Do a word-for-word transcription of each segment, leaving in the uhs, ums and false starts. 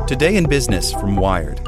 Today in Business from Wired.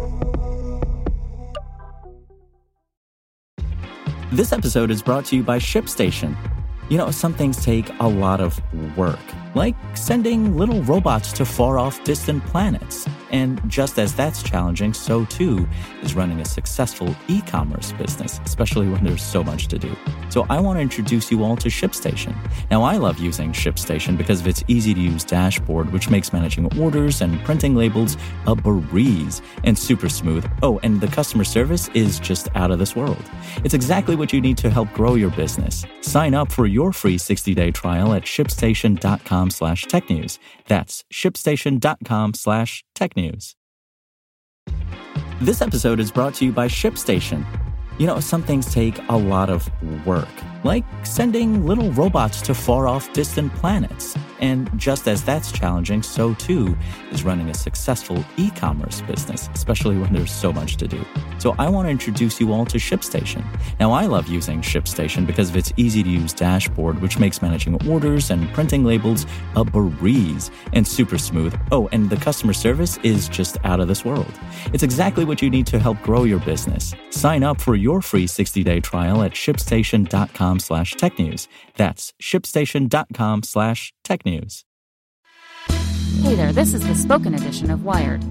This episode is brought to you by ShipStation. You know, some things take a lot of work, like sending little robots to far-off distant planets. And just as that's challenging, so too is running a successful e-commerce business, especially when there's so much to do. So I want to introduce you all to ShipStation. Now, I love using ShipStation because of its easy-to-use dashboard, which makes managing orders and printing labels a breeze and super smooth. Oh, and the customer service is just out of this world. It's exactly what you need to help grow your business. Sign up for your free sixty-day trial at shipstation.com slash tech news. That's shipstation.com slash tech news. This episode is brought to you by ShipStation. You know, some things take a lot of work, like sending little robots to far-off distant planets. And just as that's challenging, so too is running a successful e-commerce business, especially when there's so much to do. So I want to introduce you all to ShipStation. Now, I love using ShipStation because of its easy-to-use dashboard, which makes managing orders and printing labels a breeze and super smooth. Oh, and the customer service is just out of this world. It's exactly what you need to help grow your business. Sign up for your free sixty-day trial at shipstation.com slash tech news. That's shipstation.com slash tech news. Hey there, this is the spoken edition of Wired.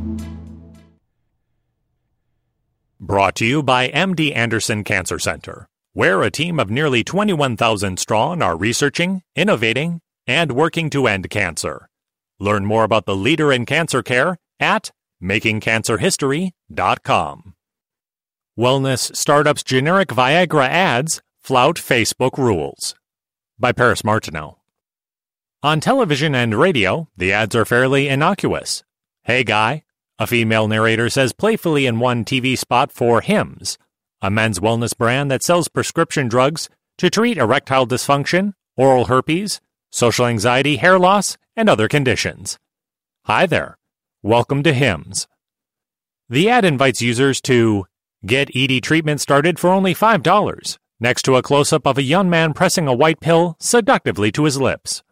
Brought to you by M D Anderson Cancer Center, where a team of nearly twenty-one thousand strong are researching, innovating, and working to end cancer. Learn more about the leader in cancer care at making cancer history dot com. Wellness startups' generic Viagra ads flout Facebook rules. By Paris Martineau. On television and radio, the ads are fairly innocuous. Hey guy, a female narrator says playfully in one T V spot for Hims, a men's wellness brand that sells prescription drugs to treat erectile dysfunction, oral herpes, social anxiety, hair loss, and other conditions. Hi there. Welcome to Hims. The ad invites users to get E D treatment started for only five dollars, next to a close-up of a young man pressing a white pill seductively to his lips.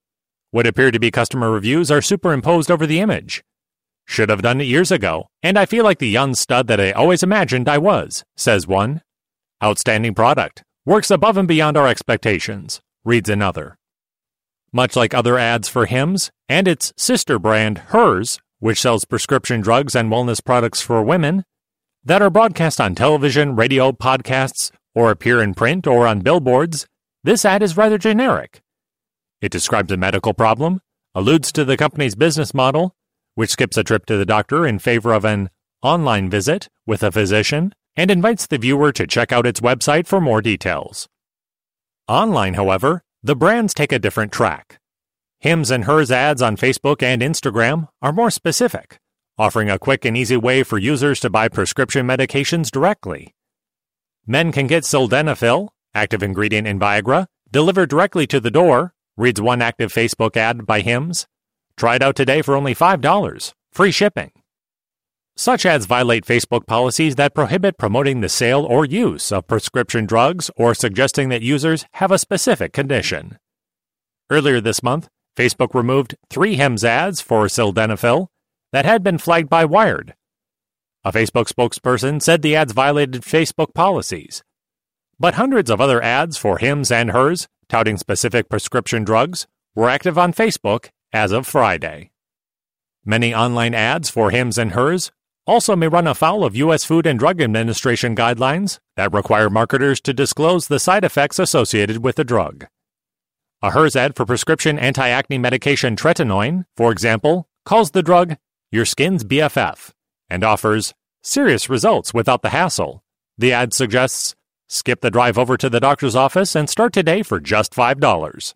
What appear to be customer reviews are superimposed over the image. Should have done it years ago, and I feel like the young stud that I always imagined I was, says one. Outstanding product. Works above and beyond our expectations, reads another. Much like other ads for Hims and its sister brand, Hers, which sells prescription drugs and wellness products for women, that are broadcast on television, radio, podcasts, or appear in print or on billboards, this ad is rather generic. It describes a medical problem, alludes to the company's business model, which skips a trip to the doctor in favor of an online visit with a physician, and invites the viewer to check out its website for more details. Online, however, the brands take a different track. Hims and Hers ads on Facebook and Instagram are more specific, offering a quick and easy way for users to buy prescription medications directly. Men can get sildenafil, active ingredient in Viagra, delivered directly to the door, reads one active Facebook ad by Hims. Try it out today for only five dollars, free shipping. Such ads violate Facebook policies that prohibit promoting the sale or use of prescription drugs or suggesting that users have a specific condition. Earlier this month, Facebook removed three Hims ads for sildenafil that had been flagged by Wired. A Facebook spokesperson said the ads violated Facebook policies. But hundreds of other ads for Hims and Hers, touting specific prescription drugs, were active on Facebook as of Friday. Many online ads for Hims and Hers also may run afoul of U S Food and Drug Administration guidelines that require marketers to disclose the side effects associated with the drug. A Hers ad for prescription anti-acne medication tretinoin, for example, calls the drug your skin's B F F and offers serious results without the hassle. The ad suggests skip the drive over to the doctor's office and start today for just five dollars.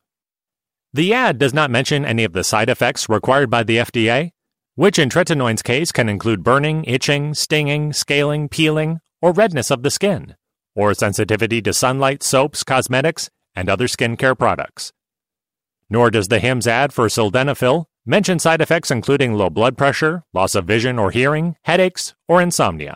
The ad does not mention any of the side effects required by the F D A, which in tretinoin's case can include burning, itching, stinging, scaling, peeling, or redness of the skin, or sensitivity to sunlight, soaps, cosmetics, and other skincare products. Nor does the Hims ad for sildenafil mention side effects including low blood pressure, loss of vision or hearing, headaches, or insomnia.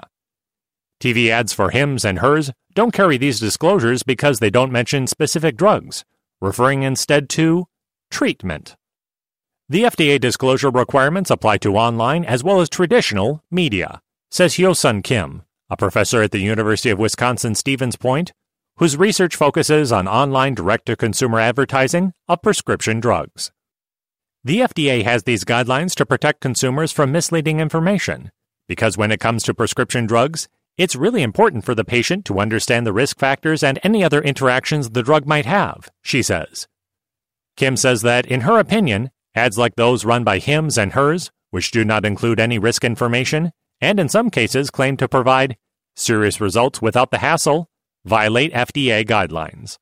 T V ads for Hims and Hers don't carry these disclosures because they don't mention specific drugs, referring instead to treatment. The F D A disclosure requirements apply to online as well as traditional media, says Hyo-Sun Kim, a professor at the University of Wisconsin-Stevens Point, whose research focuses on online direct-to-consumer advertising of prescription drugs. The F D A has these guidelines to protect consumers from misleading information, because when it comes to prescription drugs, it's really important for the patient to understand the risk factors and any other interactions the drug might have, she says. Kim says that, in her opinion, ads like those run by Hims and Hers, which do not include any risk information, and in some cases claim to provide serious results without the hassle, violate F D A guidelines.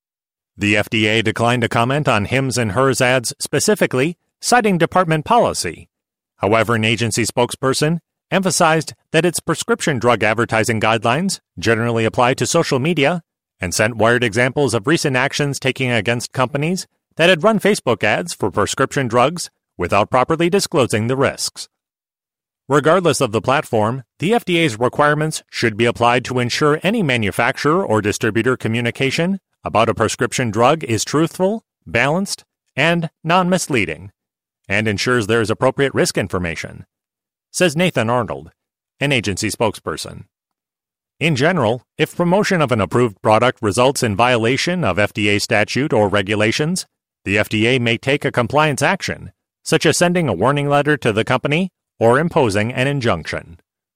The F D A declined to comment on Hims and Hers ads specifically, citing department policy. However, an agency spokesperson emphasized that its prescription drug advertising guidelines generally apply to social media and sent Wired examples of recent actions taken against companies that had run Facebook ads for prescription drugs without properly disclosing the risks. Regardless of the platform, the F D A's requirements should be applied to ensure any manufacturer or distributor communication about a prescription drug is truthful, balanced, and non-misleading, and ensures there is appropriate risk information, says Nathan Arnold, an agency spokesperson. In general, if promotion of an approved product results in violation of F D A statute or regulations, the F D A may take a compliance action, such as sending a warning letter to the company or imposing an injunction.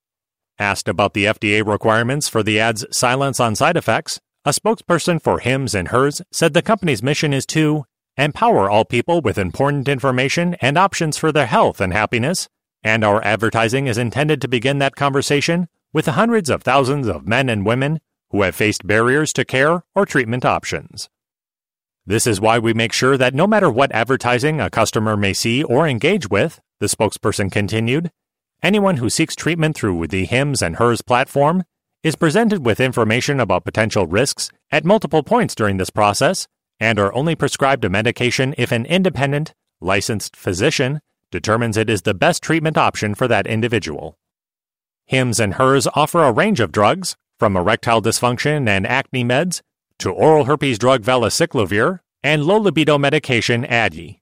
Asked about the F D A requirements for the ad's silence on side effects, a spokesperson for Hims and Hers said the company's mission is to empower all people with important information and options for their health and happiness, and our advertising is intended to begin that conversation with the hundreds of thousands of men and women who have faced barriers to care or treatment options. This is why we make sure that no matter what advertising a customer may see or engage with, the spokesperson continued, anyone who seeks treatment through the Hims and Hers platform is presented with information about potential risks at multiple points during this process and are only prescribed a medication if an independent, licensed physician determines it is the best treatment option for that individual. Hims and Hers offer a range of drugs, from erectile dysfunction and acne meds to oral herpes drug valacyclovir and low libido medication Adyi.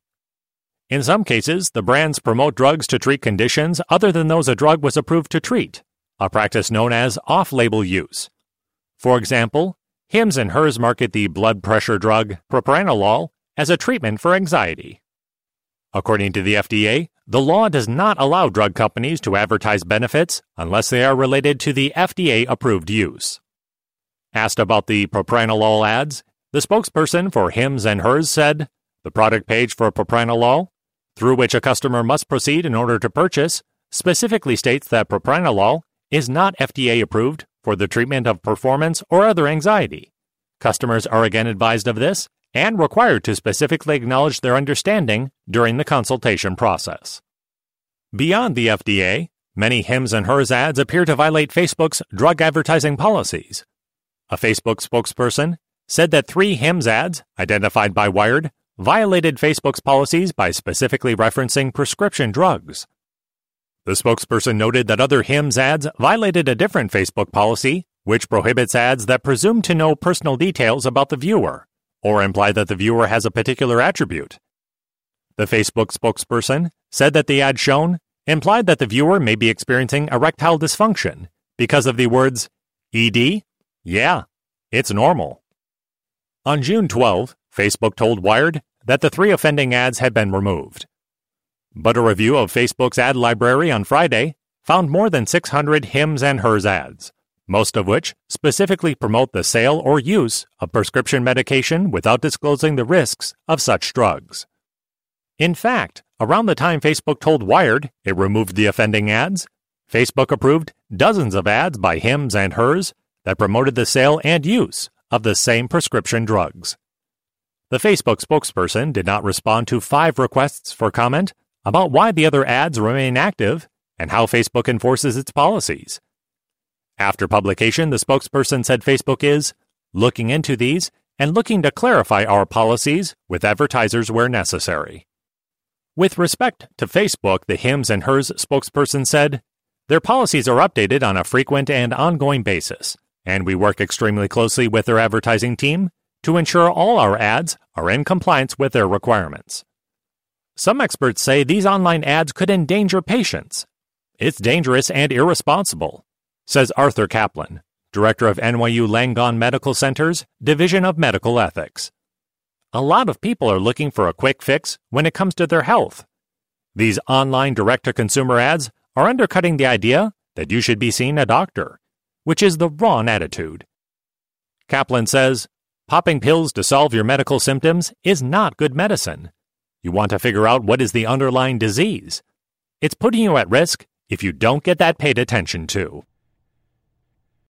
In some cases, the brands promote drugs to treat conditions other than those a drug was approved to treat, a practice known as off-label use. For example, Hims and Hers market the blood pressure drug propranolol as a treatment for anxiety. According to the F D A, the law does not allow drug companies to advertise benefits unless they are related to the F D A-approved use. Asked about the propranolol ads, the spokesperson for Hims and Hers said, the product page for propranolol, through which a customer must proceed in order to purchase, specifically states that propranolol is not F D A-approved for the treatment of performance or other anxiety. Customers are again advised of this and required to specifically acknowledge their understanding during the consultation process. Beyond the F D A, many Hims and Hers ads appear to violate Facebook's drug advertising policies. A Facebook spokesperson said that three Hims ads, identified by Wired, violated Facebook's policies by specifically referencing prescription drugs. The spokesperson noted that other Hims ads violated a different Facebook policy, which prohibits ads that presume to know personal details about the viewer, or imply that the viewer has a particular attribute. The Facebook spokesperson said that the ad shown implied that the viewer may be experiencing erectile dysfunction because of the words, E D? Yeah, it's normal. On June twelfth, Facebook told Wired that the three offending ads had been removed. But a review of Facebook's ad library on Friday found more than six hundred Hims and Hers ads, most of which specifically promote the sale or use of prescription medication without disclosing the risks of such drugs. In fact, around the time Facebook told Wired it removed the offending ads, Facebook approved dozens of ads by Hims and Hers that promoted the sale and use of the same prescription drugs. The Facebook spokesperson did not respond to five requests for comment about why the other ads remain active and how Facebook enforces its policies. After publication, the spokesperson said Facebook is looking into these and looking to clarify our policies with advertisers where necessary. With respect to Facebook, the Hims and Hers spokesperson said, their policies are updated on a frequent and ongoing basis, and we work extremely closely with their advertising team to ensure all our ads are in compliance with their requirements. Some experts say these online ads could endanger patients. It's dangerous and irresponsible, says Arthur Kaplan, director of N Y U Langone Medical Center's Division of Medical Ethics. A lot of people are looking for a quick fix when it comes to their health. These online direct-to-consumer ads are undercutting the idea that you should be seeing a doctor, which is the wrong attitude. Kaplan says, popping pills to solve your medical symptoms is not good medicine. You want to figure out what is the underlying disease. It's putting you at risk if you don't get that paid attention to.